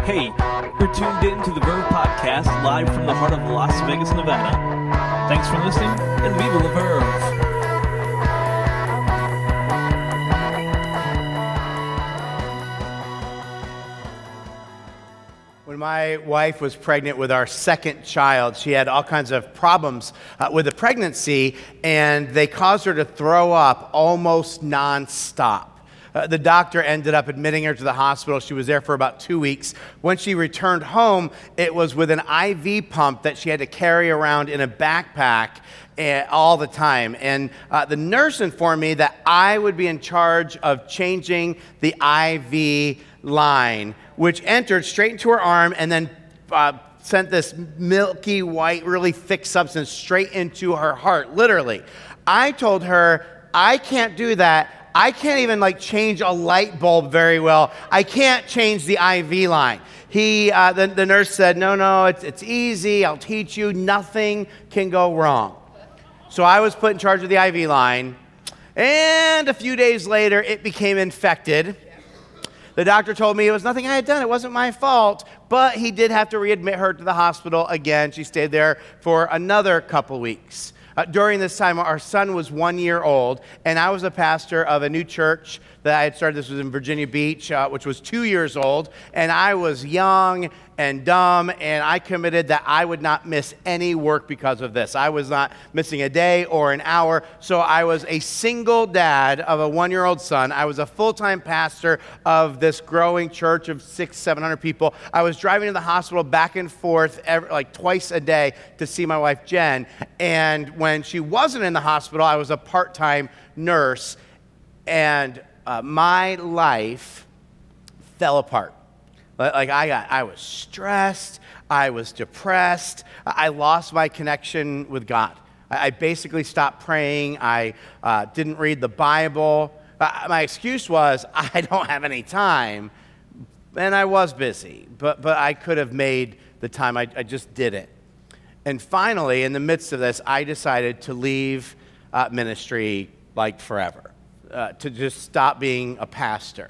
Hey, you're tuned in to the Verve Podcast live from the heart of Las Vegas, Nevada. Thanks for listening, and viva la Verve! When my wife was pregnant with our second child, she had all kinds of problems with the pregnancy, and they caused her to throw up almost nonstop. The doctor ended up admitting her to the hospital. She was there for about 2 weeks. When she returned home, it was with an IV pump that she had to carry around in a backpack all the time. And the nurse informed me that I would be in charge of changing the IV line, which entered straight into her arm and then sent this milky white, really thick substance straight into her heart, literally. I told her, I can't do that. I can't even change a light bulb very well. I can't change the IV line. The nurse said, no, it's easy. I'll teach you. Nothing can go wrong. So I was put in charge of the IV line, and a few days later, it became infected. The doctor told me it was nothing I had done. It wasn't my fault, but he did have to readmit her to the hospital again. She stayed there for another couple weeks. During this time, our son was 1 year old, and I was a pastor of a new church that I had started. This was in Virginia Beach, which was 2 years old, and I was young and dumb, and I committed that I would not miss any work because of this. I was not missing a day or an hour, so I was a single dad of a 1 year old son. I was a full-time pastor of this growing church of 600-700 people. I was driving to the hospital back and forth twice a day to see my wife, Jen, and when she wasn't in the hospital, I was a part-time nurse, and my life fell apart. I was stressed, I was depressed, I lost my connection with God. I basically stopped praying, I didn't read the Bible. My excuse was, I don't have any time, and I was busy, but I could have made the time, I just didn't. And finally, in the midst of this, I decided to leave ministry forever, to just stop being a pastor.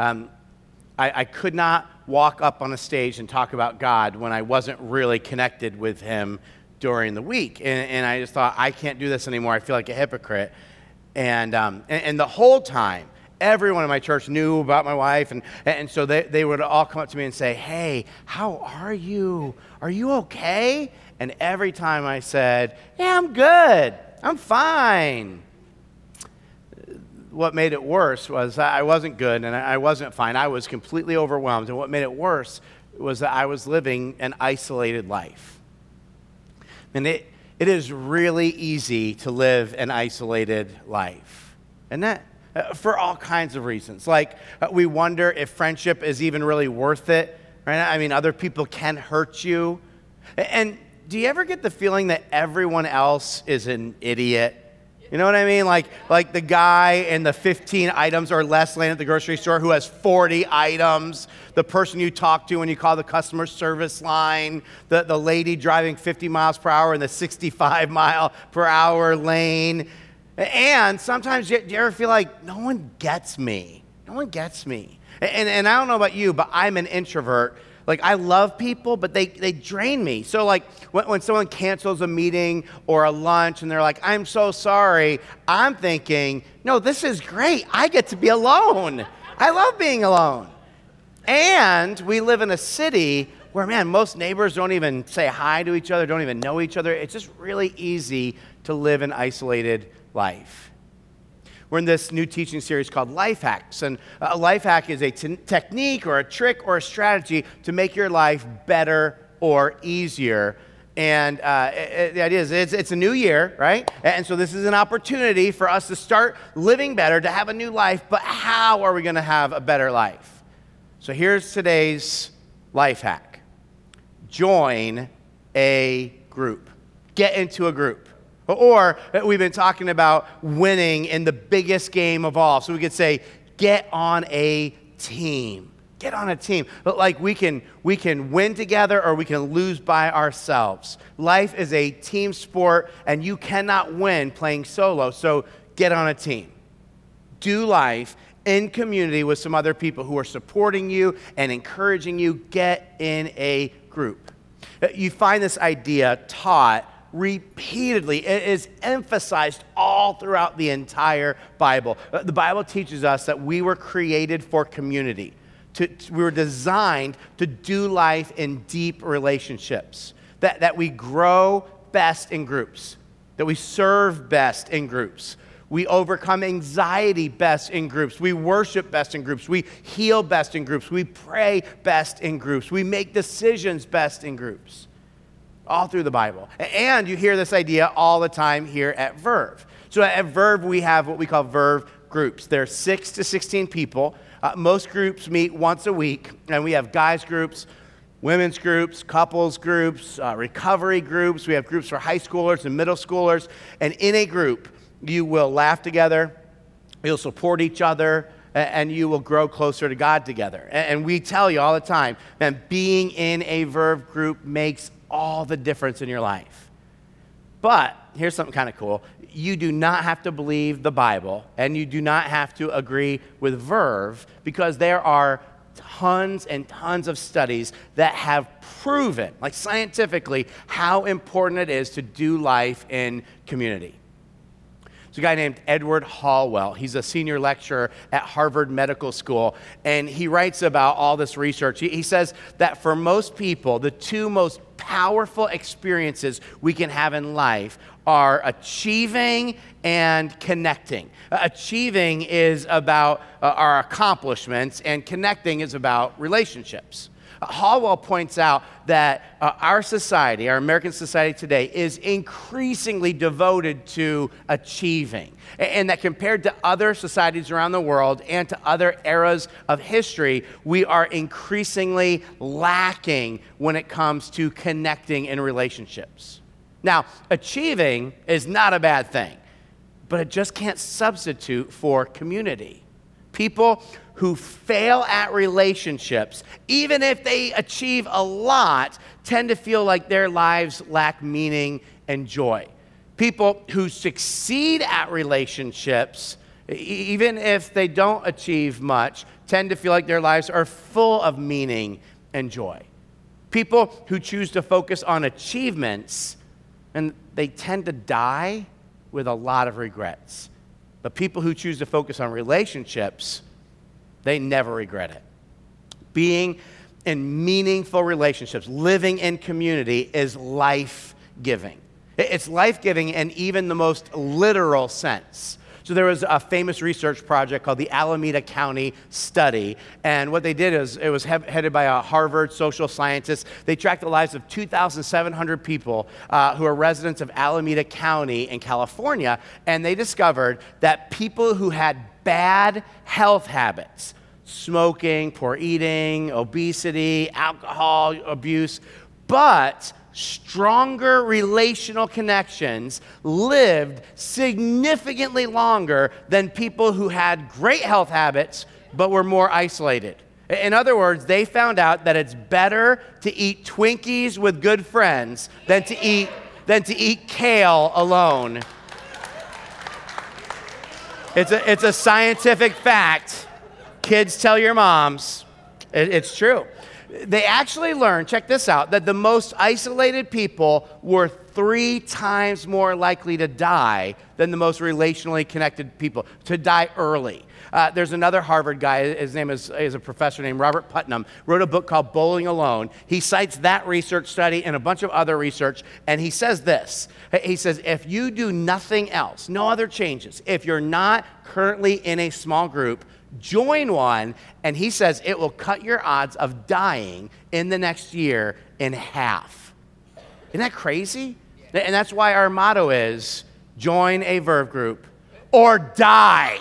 I could not walk up on a stage and talk about God when I wasn't really connected with Him during the week. And I just thought, I can't do this anymore. I feel like a hypocrite. And the whole time, everyone in my church knew about my wife, and so they would all come up to me and say, hey, how are you? Are you okay? And every time I said, yeah, I'm good. I'm fine. What made it worse was I wasn't good and I wasn't fine. I was completely overwhelmed. And what made it worse was that I was living an isolated life. And it is really easy to live an isolated life. And that for all kinds of reasons. We wonder if friendship is even really worth it, right? I mean, other people can hurt you. And do you ever get the feeling that everyone else is an idiot? You know what I mean? Like the guy in the 15 items or less lane at the grocery store who has 40 items, the person you talk to when you call the customer service line, the lady driving 50 miles per hour in the 65 mile per hour lane. And sometimes do you ever feel like no one gets me? No one gets me. And I don't know about you, but I'm an introvert. I love people, but they drain me. So when someone cancels a meeting or a lunch and they're like, I'm so sorry, I'm thinking, no, this is great. I get to be alone. I love being alone. And we live in a city where, most neighbors don't even say hi to each other, don't even know each other. It's just really easy to live an isolated life. We're in this new teaching series called Life Hacks, and a life hack is a technique or a trick or a strategy to make your life better or easier. And the idea is it's a new year, right? And so this is an opportunity for us to start living better, to have a new life, but how are we going to have a better life? So here's today's life hack. Join a group. Get into a group. Or we've been talking about winning in the biggest game of all. So we could say, get on a team. Get on a team. But we can win together or we can lose by ourselves. Life is a team sport, and you cannot win playing solo. So get on a team. Do life in community with some other people who are supporting you and encouraging you. Get in a group. You find this idea taught repeatedly. It is emphasized all throughout the entire Bible. The Bible teaches us that we were created for community. We were designed to do life in deep relationships, that we grow best in groups, that we serve best in groups. We overcome anxiety best in groups. We worship best in groups. We heal best in groups. We pray best in groups. We make decisions best in groups. All through the Bible. And you hear this idea all the time here at Verve. So at Verve, we have what we call Verve groups. There are 6 to 16 people. Most groups meet once a week, and we have guys groups, women's groups, couples groups, recovery groups. We have groups for high schoolers and middle schoolers. And in a group, you will laugh together, you'll support each other, and you will grow closer to God together. And we tell you all the time, man, being in a Verve group makes all the difference in your life. But here's something kind of cool. You do not have to believe the Bible, and you do not have to agree with Verve, because there are tons and tons of studies that have proven, like scientifically, how important it is to do life in community. There's a guy named Edward Hallwell. He's a senior lecturer at Harvard Medical School, and he writes about all this research. He says that for most people, the two most powerful experiences we can have in life are achieving and connecting. Achieving is about our accomplishments, and connecting is about relationships. Hallwell points out that our society, our American society today, is increasingly devoted to achieving. And that compared to other societies around the world and to other eras of history, we are increasingly lacking when it comes to connecting in relationships. Now, achieving is not a bad thing, but it just can't substitute for community. People who fail at relationships, even if they achieve a lot, tend to feel like their lives lack meaning and joy. People who succeed at relationships, even if they don't achieve much, tend to feel like their lives are full of meaning and joy. People who choose to focus on achievements, and they tend to die with a lot of regrets. But people who choose to focus on relationships, they never regret it. Being in meaningful relationships, living in community, is life-giving. It's life-giving in even the most literal sense. So there was a famous research project called the Alameda County Study, and what they did is, it was headed by a Harvard social scientist. They tracked the lives of 2,700 people who are residents of Alameda County in California, and they discovered that people who had bad health habits, smoking, poor eating, obesity, alcohol abuse, but stronger relational connections, lived significantly longer than people who had great health habits but were more isolated. In other words, they found out that it's better to eat Twinkies with good friends than to eat kale alone. It's a scientific fact. Kids, tell your moms. It's true. They actually learned, check this out, that the most isolated people were 3 times more likely to die than the most relationally connected people, to die early. There's another Harvard guy, his name is a professor named Robert Putnam, wrote a book called Bowling Alone. He cites that research study and a bunch of other research, and he says this. He says, if you do nothing else, no other changes, if you're not currently in a small group, join one, and he says it will cut your odds of dying in the next year in half. Isn't that crazy? And that's why our motto is, join a Verve group or die.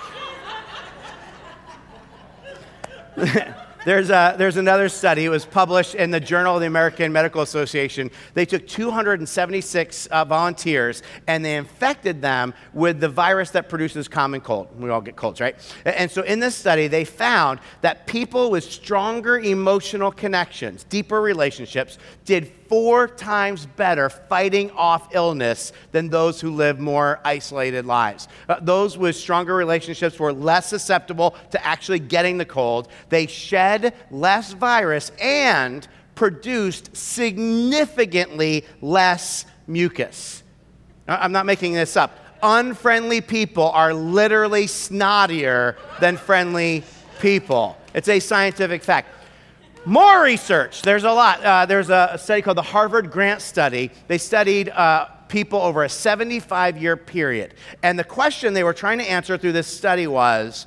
There's another study. It was published in the Journal of the American Medical Association. They took 276 volunteers, and they infected them with the virus that produces common cold. We all get colds, right? And so in this study, they found that people with stronger emotional connections, deeper relationships, did 4 times better fighting off illness than those who live more isolated lives. Those with stronger relationships were less susceptible to actually getting the cold. They shed less virus and produced significantly less mucus. I'm not making this up. Unfriendly people are literally snottier than friendly people. It's a scientific fact. More research. There's a lot. There's a study called the Harvard Grant Study. They studied people over a 75-year period. And the question they were trying to answer through this study was,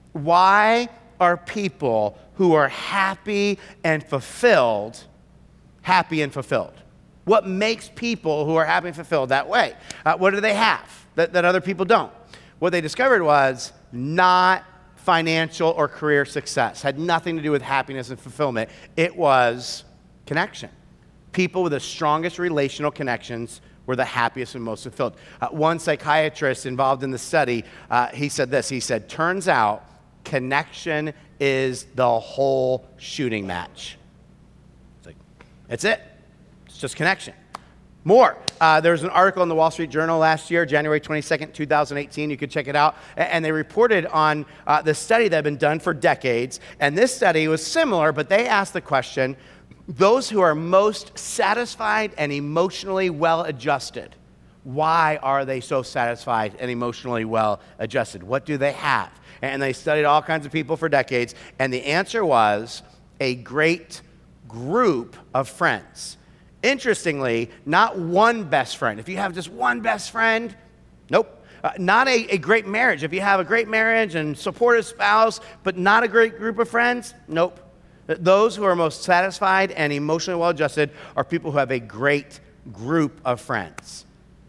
why are people who are happy and fulfilled happy and fulfilled? What makes people who are happy and fulfilled that way? What do they have that other people don't? What they discovered was not financial or career success. Had nothing to do with happiness and fulfillment. It was connection. People with the strongest relational connections were the happiest and most fulfilled. One psychiatrist involved in the study, he said this. He said, turns out connection is the whole shooting match. It's like, that's it. It's just connection. More. There's an article in the Wall Street Journal last year, January 22nd, 2018. You could check it out. And they reported on this study that had been done for decades. And this study was similar, but they asked the question, those who are most satisfied and emotionally well-adjusted, why are they so satisfied and emotionally well-adjusted? What do they have? And they studied all kinds of people for decades. And the answer was a great group of friends. Interestingly, not one best friend. If you have just one best friend, nope. Not a great marriage. If you have a great marriage and supportive spouse, but not a great group of friends, nope. Those who are most satisfied and emotionally well-adjusted are people who have a great group of friends.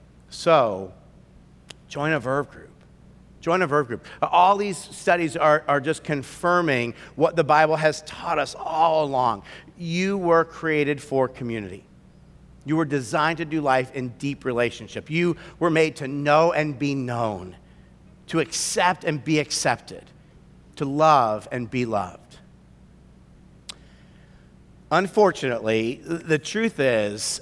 So, join a Verve group. Join a Verve group. All these studies are just confirming what the Bible has taught us all along. You were created for community. You were designed to do life in deep relationship. You were made to know and be known, to accept and be accepted, to love and be loved. Unfortunately, the truth is,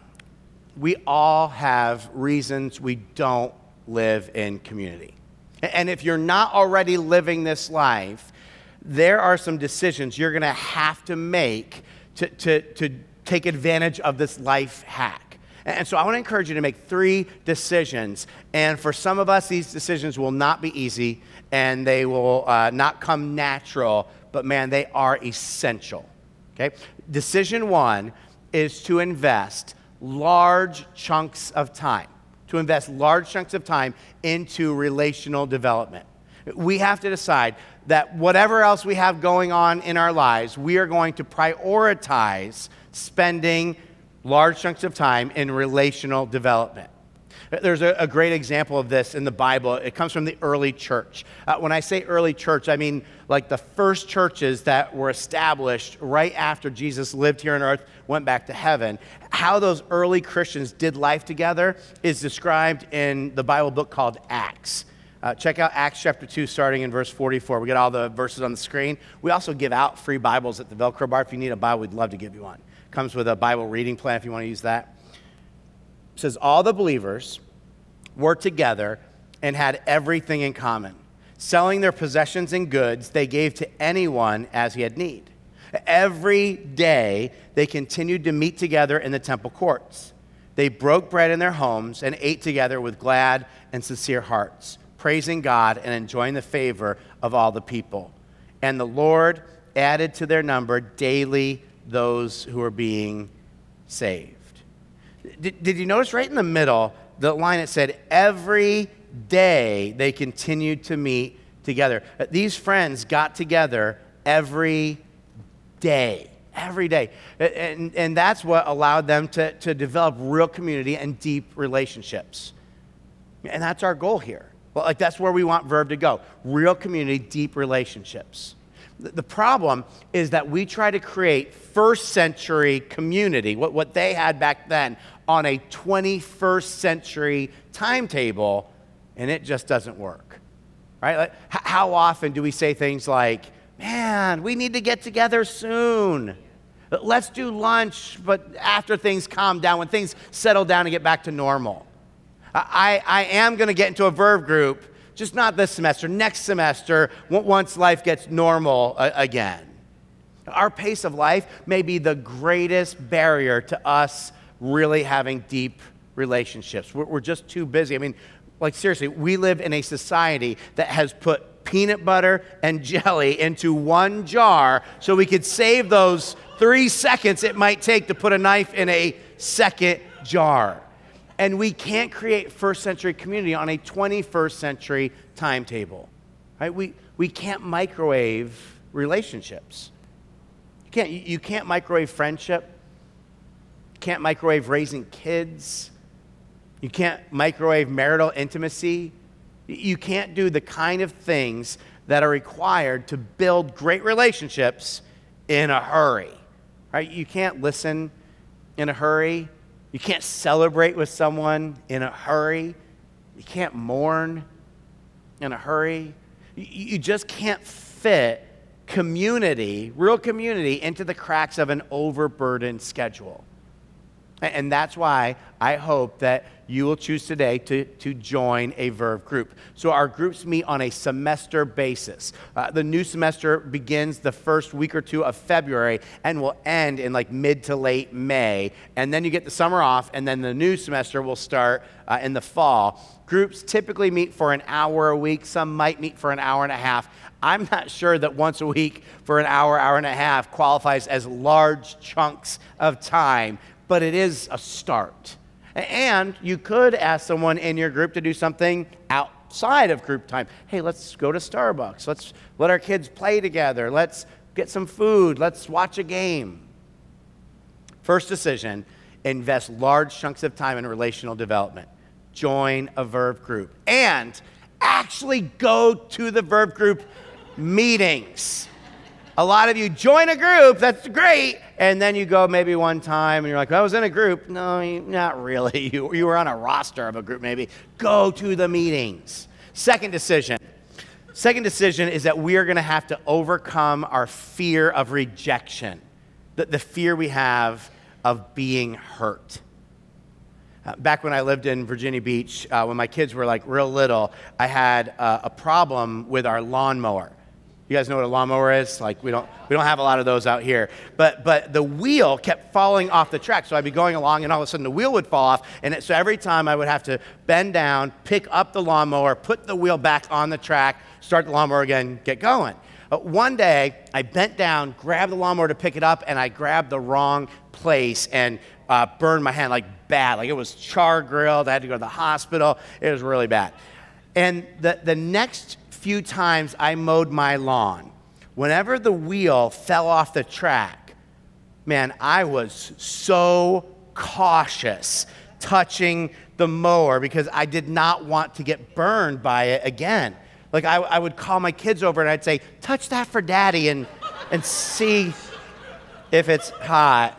we all have reasons we don't live in community. And if you're not already living this life, there are some decisions you're going to have to make to take advantage of this life hack. And so I want to encourage you to make 3 decisions. And for some of us, these decisions will not be easy and they will not come natural, but man, they are essential. Okay? Decision 1 is to invest large chunks of time. To invest large chunks of time into relational development. We have to decide that whatever else we have going on in our lives, we are going to prioritize spending large chunks of time in relational development. There's a great example of this in the Bible. It comes from the early church. When I say early church, I mean like the first churches that were established right after Jesus lived here on earth, went back to heaven. How those early Christians did life together is described in the Bible book called Acts. Check out Acts chapter 2, starting in verse 44. We got all the verses on the screen. We also give out free Bibles at the Velcro bar. If you need a Bible, we'd love to give you one. Comes with a Bible reading plan if you want to use that. It says, all the believers were together and had everything in common. Selling their possessions and goods, they gave to anyone as he had need. Every day, they continued to meet together in the temple courts. They broke bread in their homes and ate together with glad and sincere hearts, praising God and enjoying the favor of all the people. And the Lord added to their number daily those who were being saved. Did you notice right in the middle, the line that said, every day they continued to meet together. These friends got together every day. Every day. And that's what allowed them to develop real community and deep relationships. And that's our goal here. Well, like that's where we want Verve to go. Real community, deep relationships. The problem is that we try to create first century community, what they had back then, on a 21st century timetable, and it just doesn't work, right? Like, how often do we say things like, man, we need to get together soon? Let's do lunch, but after things calm down, when things settle down and get back to normal. I am going to get into a Verve group, just not this semester, next semester, once life gets normal again. Our pace of life may be the greatest barrier to us really having deep relationships. We're just too busy. I mean, like seriously, we live in a society that has put peanut butter and jelly into one jar so we could save those 3 seconds it might take to put a knife in a second jar. And we can't create first century community on a 21st century timetable. Right? We can't microwave relationships. You can't microwave friendship. You can't microwave raising kids. You can't microwave marital intimacy. You can't do the kind of things that are required to build great relationships in a hurry. Right? You can't listen in a hurry. You can't celebrate with someone in a hurry. You can't mourn in a hurry. You just can't fit community, real community, into the cracks of an overburdened schedule. And that's why I hope that you will choose today to join a Verve group. So our groups meet on a semester basis. The new semester begins the first week or two of February and will end in like mid to late May. And then you get the summer off, and then the new semester will start in the fall. Groups typically meet for an hour a week. Some might meet for an hour and a half. I'm not sure that once a week for an hour, hour and a half qualifies as large chunks of time, but it is a start. And you could ask someone in your group to do something outside of group time. Hey, let's go to Starbucks. Let's let our kids play together. Let's get some food. Let's watch a game. First decision, invest large chunks of time in relational development. Join a Verve group. And actually go to the Verve group meetings. A lot of you join a group, that's great, and then you go maybe one time and you're like, I was in a group. No, not really. You were on a roster of a group maybe. Go to the meetings. Second decision is that we are going to have to overcome our fear of rejection, the fear we have of being hurt. Back when I lived in Virginia Beach, when my kids were like real little, I had a problem with our lawnmower. You guys know what a lawnmower is? Like we don't have a lot of those out here. But the wheel kept falling off the track. So I'd be going along and all of a sudden the wheel would fall off. And so every time I would have to bend down, pick up the lawnmower, put the wheel back on the track, start the lawnmower again, get going. One day I bent down, grabbed the lawnmower to pick it up, and I grabbed the wrong place and burned my hand like bad. Like it was char grilled. I had to go to the hospital. It was really bad. And the next few times I mowed my lawn, whenever the wheel fell off the track, man, I was so cautious touching the mower because I did not want to get burned by it again. Like I would call my kids over and I'd say, touch that for daddy and see if it's hot.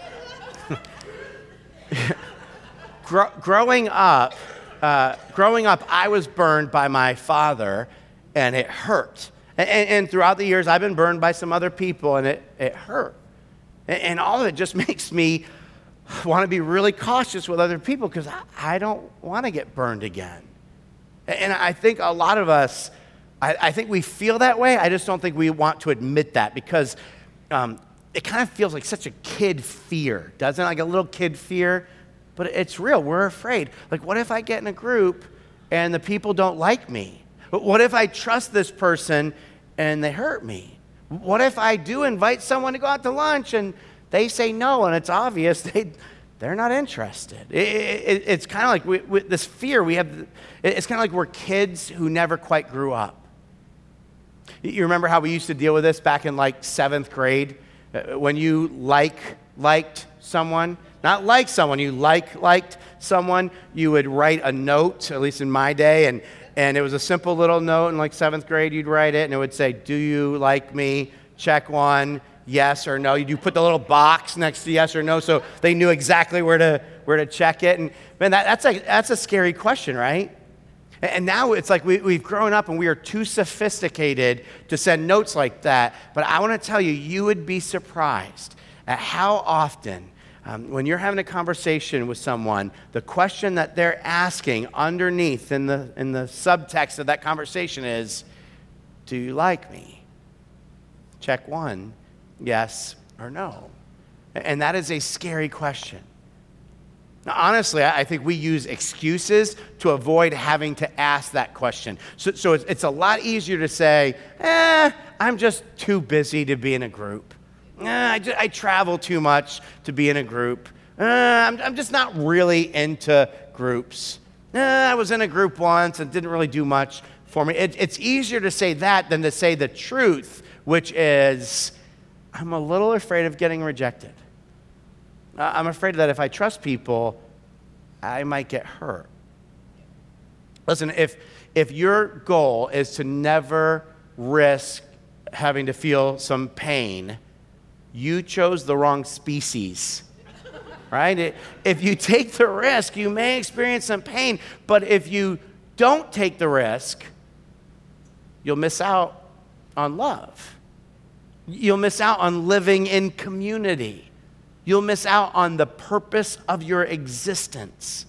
Growing up, I was burned by my father, and it hurt. And throughout the years, I've been burned by some other people, and it hurt. And all of it just makes me want to be really cautious with other people because I don't want to get burned again. And I think a lot of us, I think we feel that way. I just don't think we want to admit that because it kind of feels like such a kid fear, doesn't it? Like a little kid fear. But it's real. We're afraid. Like, what if I get in a group and the people don't like me? What if I trust this person and they hurt me? What if I do invite someone to go out to lunch and they say no and it's obvious they're not interested? It's kind of like with this fear we have. It's kind of like we're kids who never quite grew up. You remember how we used to deal with this back in like 7th grade? When you liked someone, not like someone, you liked someone, you would write a note, at least in my day, and it was a simple little note in like 7th grade, you'd write it, and it would say, do you like me? Check 1, yes or no. You put the little box next to yes or no so they knew exactly where to check it. And man, that's a scary question, right? And now it's like we've grown up and we are too sophisticated to send notes like that. But I want to tell you, you would be surprised how often, when you're having a conversation with someone, the question that they're asking underneath in the subtext of that conversation is, do you like me? Check one, yes or no. And that is a scary question. Now, honestly, I think we use excuses to avoid having to ask that question. So it's a lot easier to say, I'm just too busy to be in a group. I travel too much to be in a group. I'm just not really into groups. I was in a group once and didn't really do much for me. It's easier to say that than to say the truth, which is, I'm a little afraid of getting rejected. I'm afraid that if I trust people, I might get hurt. Listen, if your goal is to never risk having to feel some pain, you chose the wrong species, right? If you take the risk, you may experience some pain, but if you don't take the risk, you'll miss out on love. You'll miss out on living in community. You'll miss out on the purpose of your existence.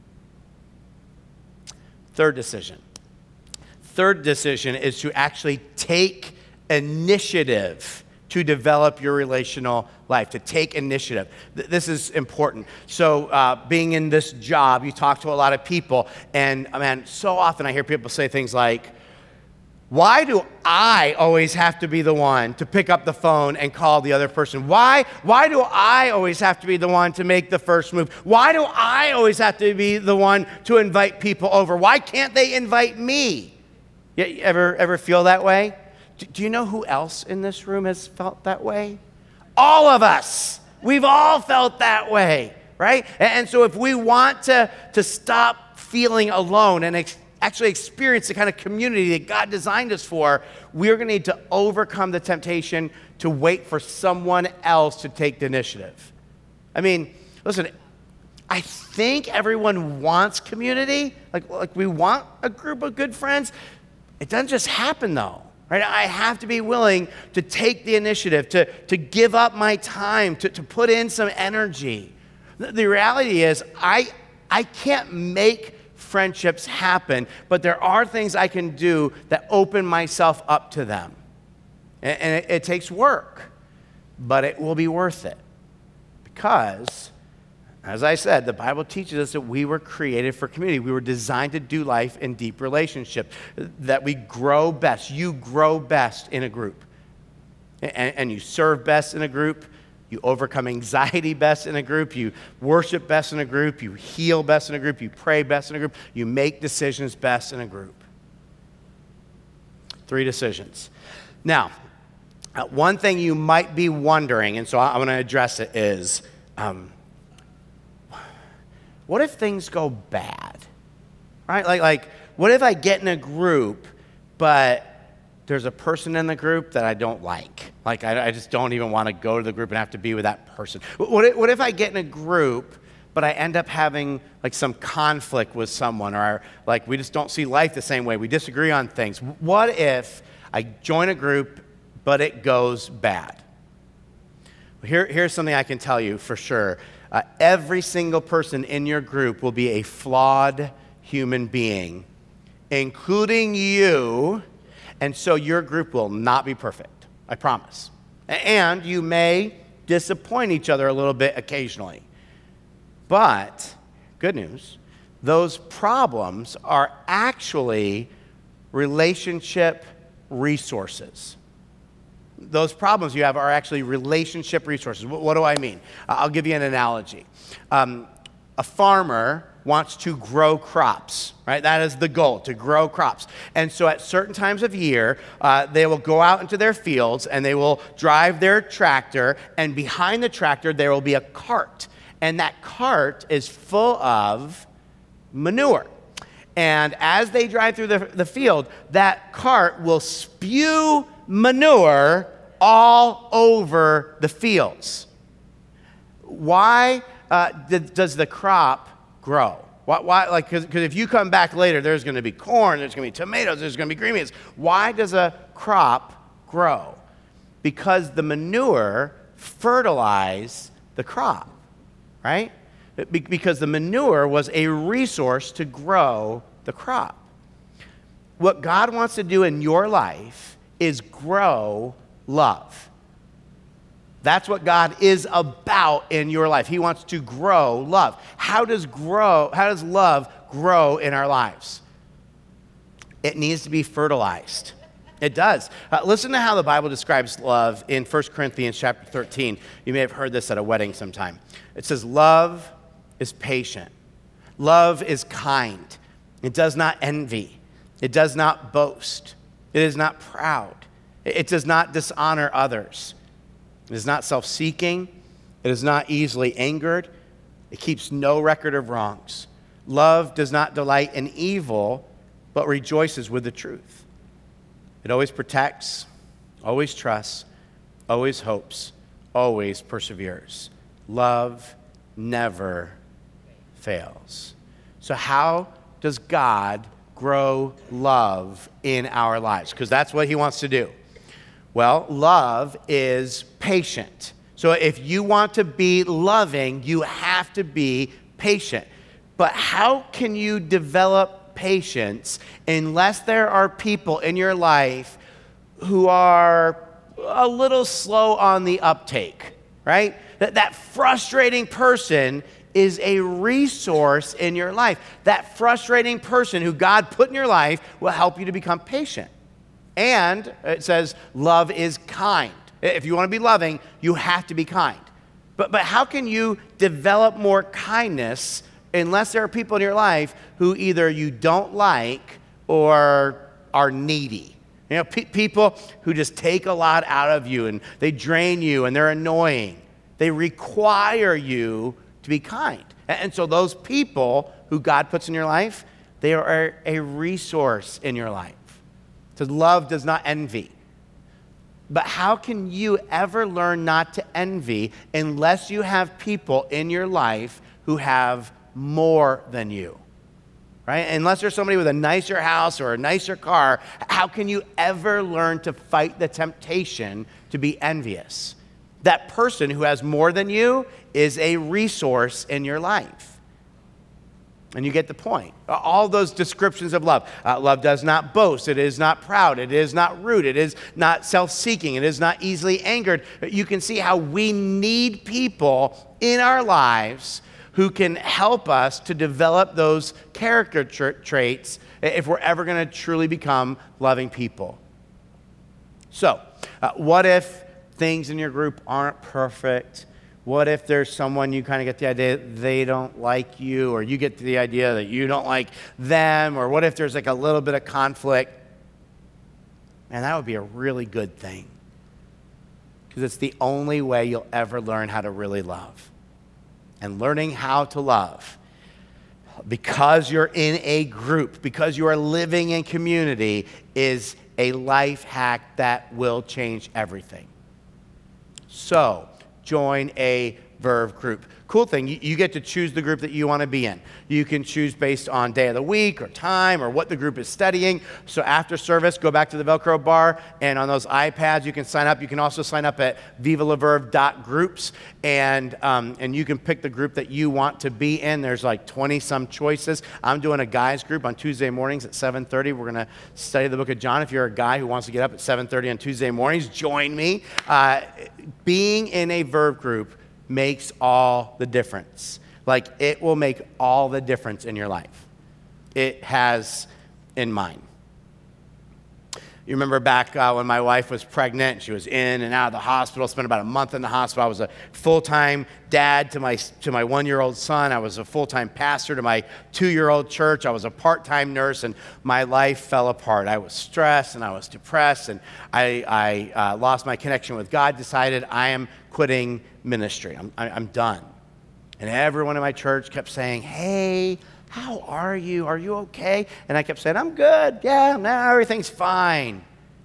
Third decision. Third decision is to actually take initiative to develop your relational life, to take initiative. This is important. So being in this job, you talk to a lot of people, and man, so often I hear people say things like, why do I always have to be the one to pick up the phone and call the other person? Why do I always have to be the one to make the first move? Why do I always have to be the one to invite people over? Why can't they invite me? You ever feel that way? Do you know who else in this room has felt that way? All of us. We've all felt that way, right? And so if we want to stop feeling alone and actually experience the kind of community that God designed us for, we're going to need to overcome the temptation to wait for someone else to take the initiative. I mean, listen, I think everyone wants community. Like we want a group of good friends. It doesn't just happen, though. Right? I have to be willing to take the initiative, to give up my time, to put in some energy. The reality is I can't make friendships happen, but there are things I can do that open myself up to them. And it takes work, but it will be worth it. Because, as I said, the Bible teaches us that we were created for community. We were designed to do life in deep relationships, that we grow best. You grow best in a group. And you serve best in a group. You overcome anxiety best in a group. You worship best in a group. You heal best in a group. You pray best in a group. You make decisions best in a group. 3 decisions. Now, one thing you might be wondering, and so I'm going to address it, is what if things go bad? Right? Like, what if I get in a group, but there's a person in the group that I don't like? Like, I just don't even want to go to the group and have to be with that person. What if I get in a group, but I end up having, like, some conflict with someone, or, like, we just don't see life the same way. We disagree on things. What if I join a group, but it goes bad? Here's something I can tell you for sure. Every single person in your group will be a flawed human being, including you, and so your group will not be perfect. I promise. And you may disappoint each other a little bit occasionally. But, good news, those problems are actually relationship resources. Those problems you have are actually relationship resources. What do I mean? I'll give you an analogy. A farmer wants to grow crops, right? That is the goal, to grow crops. And so at certain times of year, they will go out into their fields and they will drive their tractor, and behind the tractor there will be a cart. And that cart is full of manure. And as they drive through the field, that cart will spew manure all over the fields. Why does the crop grow? Why? Like, because if you come back later, there's going to be corn, there's going to be tomatoes, there's going to be green beans. Why does a crop grow? Because the manure fertilize the crop, right? Because the manure was a resource to grow the crop. What God wants to do in your life is grow love. That's what God is about in your life. He wants to grow love. How does love grow in our lives? It needs to be fertilized. It does. Listen to how the Bible describes love in 1 Corinthians chapter 13. You may have heard this at a wedding sometime. It says, love is patient. Love is kind. It does not envy. It does not boast. It is not proud. It does not dishonor others. It is not self-seeking. It is not easily angered. It keeps no record of wrongs. Love does not delight in evil, but rejoices with the truth. It always protects, always trusts, always hopes, always perseveres. Love never fails. So how does God grow love in our lives? Because that's what he wants to do. Well, love is patient. So if you want to be loving, you have to be patient. But how can you develop patience unless there are people in your life who are a little slow on the uptake, right? That frustrating person is a resource in your life. That frustrating person who God put in your life will help you to become patient. And it says love is kind. If you want to be loving, you have to be kind. But how can you develop more kindness unless there are people in your life who either you don't like or are needy? You know, people who just take a lot out of you and they drain you and they're annoying. They require you to be kind. And so those people who God puts in your life, they are a resource in your life. Because love does not envy. But how can you ever learn not to envy unless you have people in your life who have more than you? Right? Unless there's somebody with a nicer house or a nicer car, how can you ever learn to fight the temptation to be envious? That person who has more than you is a resource in your life. And you get the point. All those descriptions of love. Love does not boast. It is not proud. It is not rude. It is not self-seeking. It is not easily angered. You can see how we need people in our lives who can help us to develop those character traits if we're ever going to truly become loving people. So, what if things in your group aren't perfect? What if there's someone you kind of get the idea they don't like you, or you get the idea that you don't like them, or what if there's like a little bit of conflict? Man, that would be a really good thing, because it's the only way you'll ever learn how to really love. And learning how to love, because you're in a group, because you are living in community, is a life hack that will change everything. So, join a Verve group. Cool thing, you get to choose the group that you want to be in. You can choose based on day of the week or time or what the group is studying. So after service, go back to the Velcro bar, and on those iPads, you can sign up. You can also sign up at vivalaverve.groups, and you can pick the group that you want to be in. There's like 20-some choices. I'm doing a guys group on Tuesday mornings at 7:30. We're going to study the book of John. If you're a guy who wants to get up at 7:30 on Tuesday mornings, join me. Being in a Verve group makes all the difference. Like, it will make all the difference in your life. It has in mine. You remember back when my wife was pregnant, she was in and out of the hospital, spent about a month in the hospital. I was a full-time dad to my one-year-old son. I was a full-time pastor to my 2-year-old church. I was a part-time nurse, and my life fell apart. I was stressed, and I was depressed, and I lost my connection with God, decided I am quitting ministry. I'm done. And everyone in my church kept saying, hey, how are you? Are you okay? And I kept saying, I'm good. Yeah, now everything's fine.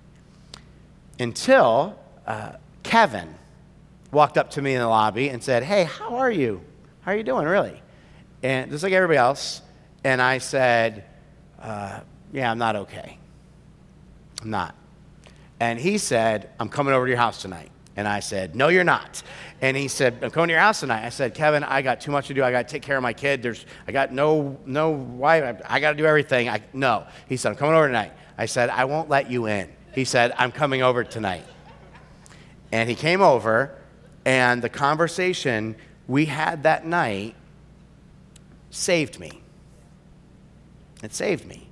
Until Kevin walked up to me in the lobby and said, hey, how are you? How are you doing, really? And just like everybody else. And I said, yeah, I'm not okay. I'm not. And he said, I'm coming over to your house tonight. And I said, no, you're not. And he said, I'm coming to your house tonight. I said, Kevin, I got too much to do. I got to take care of my kid. I got no wife. I got to do everything. No. He said, I'm coming over tonight. I said, I won't let you in. He said, I'm coming over tonight. And he came over, and the conversation we had that night saved me. It saved me.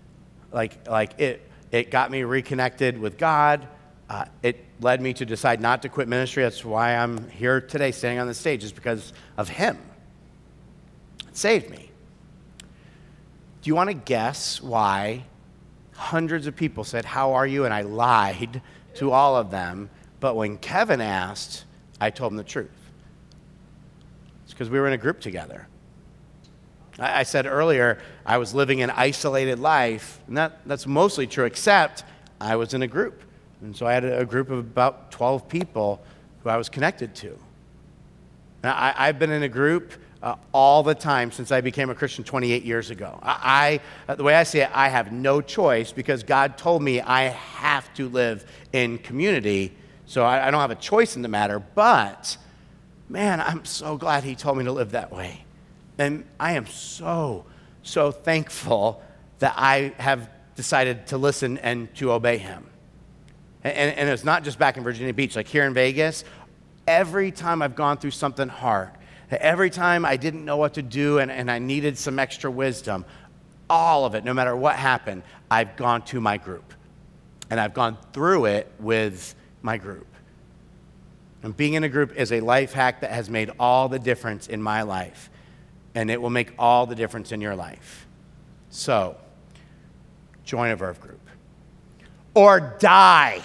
It got me reconnected with God. It led me to decide not to quit ministry. That's why I'm here today standing on the stage, is because of him. It saved me. Do you want to guess why hundreds of people said, how are you? And I lied to all of them. But when Kevin asked, I told him the truth. It's because we were in a group together. I said earlier, I was living an isolated life, and that's mostly true, except I was in a group. And so I had a group of about 12 people who I was connected to. Now, I've been in a group all the time since I became a Christian 28 years ago. The way I see it, I have no choice because God told me I have to live in community, so I don't have a choice in the matter. But, man, I'm so glad he told me to live that way. And I am so thankful that I have decided to listen and to obey him. And it's not just back in Virginia Beach, like here in Vegas. Every time I've gone through something hard, every time I didn't know what to do and I needed some extra wisdom, all of it, no matter what happened, I've gone to my group. And I've gone through it with my group. And being in a group is a life hack that has made all the difference in my life. And it will make all the difference in your life. So, join a Verve group. Or die.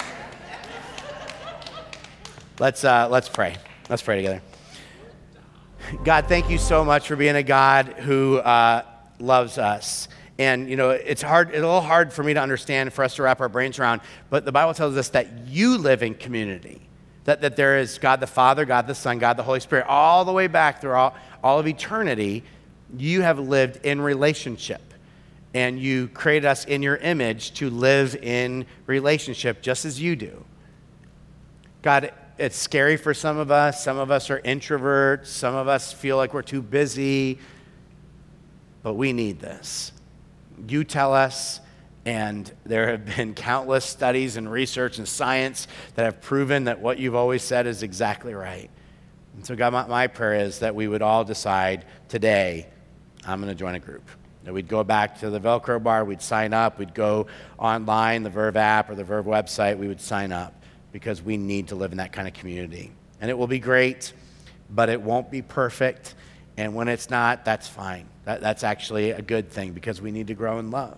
Let's pray. Let's pray together. God, thank you so much for being a God who loves us. And, it's a little hard for me to understand, for us to wrap our brains around, but the Bible tells us that you live in community. That there is God the Father, God the Son, God the Holy Spirit, all the way back through all of eternity. You have lived in relationship. And you created us in your image to live in relationship just as you do. God, it's scary for some of us. Some of us are introverts. Some of us feel like we're too busy. But we need this. You tell us. And there have been countless studies and research and science that have proven that what you've always said is exactly right. And so, God, my prayer is that we would all decide today, I'm going to join a group. That we'd go back to the Velcro bar, we'd sign up, we'd go online, the Verve app or the Verve website, we would sign up because we need to live in that kind of community. And it will be great, but it won't be perfect. And when it's not, that's fine. That's actually a good thing because we need to grow in love.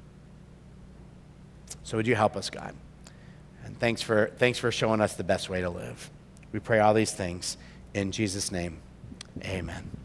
So would you help us, God? And thanks for showing us the best way to live. We pray all these things in Jesus' name. Amen.